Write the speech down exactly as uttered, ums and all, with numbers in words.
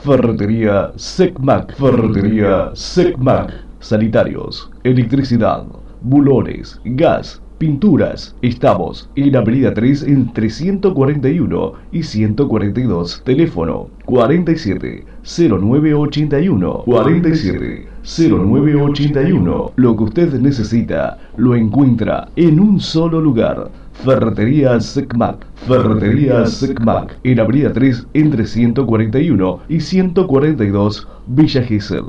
Ferretería Secmac. Ferretería Secmac. Sanitarios, electricidad, bulones, gas, pinturas. Estamos en Avenida tres entre ciento cuarenta y uno y ciento cuarenta y dos. Teléfono cuarenta y siete cero nueve ochenta y uno. cuarenta y siete cero nueve ochenta y uno. Lo que usted necesita lo encuentra en un solo lugar. Ferretería Secmac. Ferretería Secmac. En Avenida tres entre ciento cuarenta y uno y ciento cuarenta y dos, Villa Gesell.